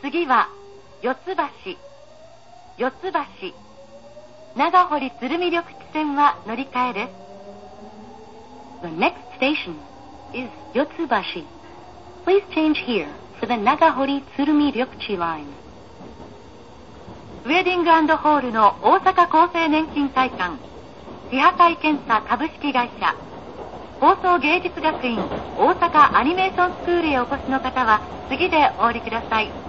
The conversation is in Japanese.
次は四ツ橋。四ツ橋。長堀鶴見緑地線は乗り換えです。The next station is 四ツ橋。Please change here for the Nagahori Tsurumi Ryokchi line. ウェディング&ホールの大阪厚生年金会館、支破会検査株式会社、放送芸術学院大阪アニメーションスクールへお越しの方は次でお降りください。